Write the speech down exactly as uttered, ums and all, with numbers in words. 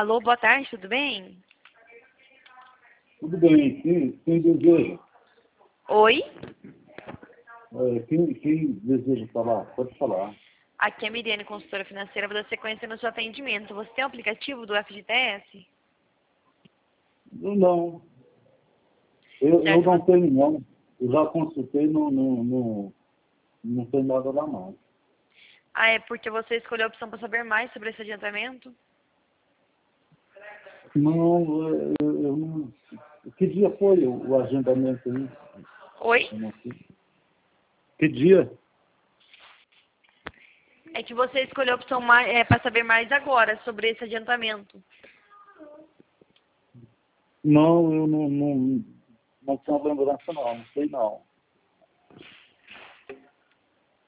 Alô, boa tarde, tudo bem? Tudo bem, quem, quem deseja? Oi? É, quem, quem deseja falar? Pode falar. Aqui é a Miriane, consultora financeira, vou dar sequência no seu atendimento. Você tem o aplicativo do F G T S? Eu não. Eu, eu Certo, não você... tenho, não. Eu já consultei, não, não, não, não tem nada lá, não. Ah, é porque você escolheu a opção para saber mais sobre esse adiantamento? Não, eu, eu não... Que dia foi o, o agendamento aí? Oi? Eu não sei. Que dia? É que você escolheu a opção mais, é, para saber mais agora sobre esse adiantamento. Não, eu não, não, não tenho lembrança, não. Não sei, não.